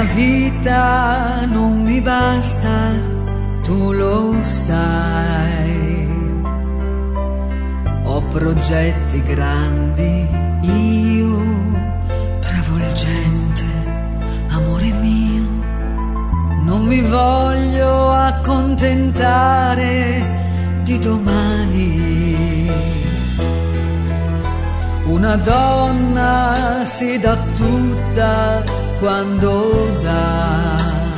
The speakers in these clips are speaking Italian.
la vita non mi basta, tu lo sai. Ho progetti grandi, io, travolgente, amore mio. Non mi voglio accontentare di domani. Una donna si dà tutta quando dà.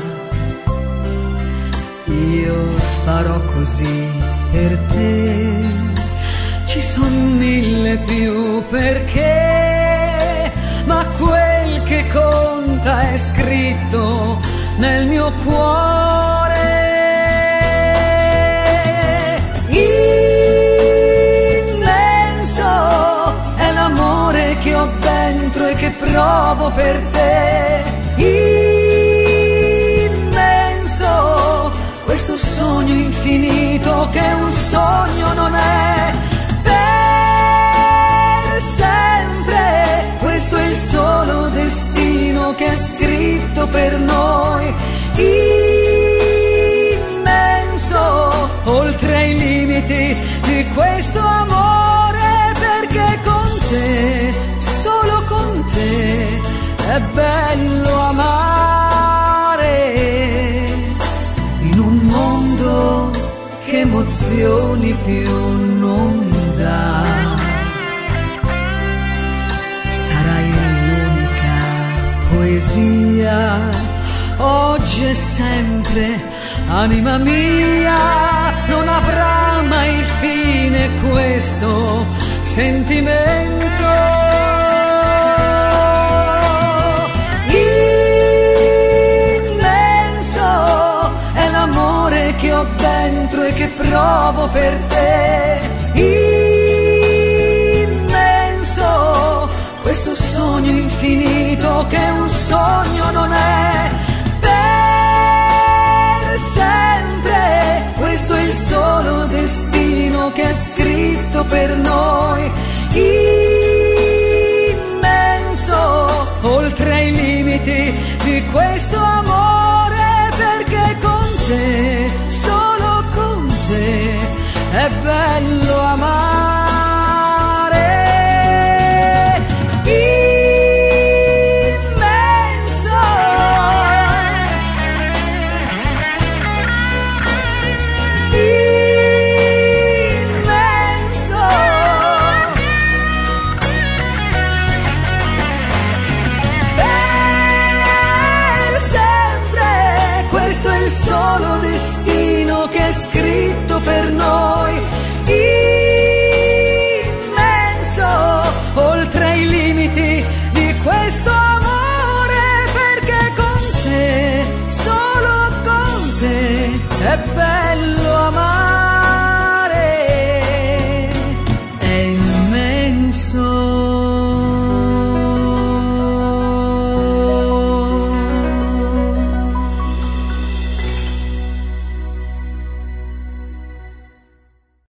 Io farò così per te. Ci son mille più perché, ma quel che conta è scritto nel mio cuore. Immenso è l'amore che ho dentro e che provo per te. Immenso questo sogno infinito che un sogno non è. Per sempre questo è il solo destino che è scritto per noi. Immenso oltre i limiti di questo amore, perché con te, solo con te è bello amare. In un mondo che emozioni più non dà, sarai l'unica poesia, oggi e sempre, anima mia. Non avrà mai fine questo sentimento. Immenso è l'amore che ho dentro e che provo per te. Immenso questo sogno infinito che un sogno non è. Per sempre questo è il solo destino che è scritto per noi. Immenso oltre i limiti di questo amore.